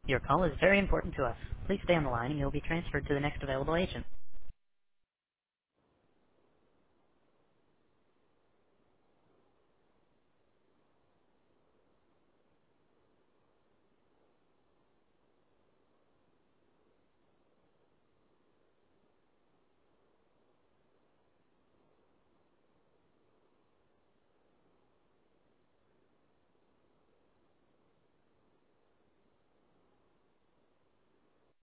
Your call is very important to us. Please stay on the line and you'll be transferred to the next available agent.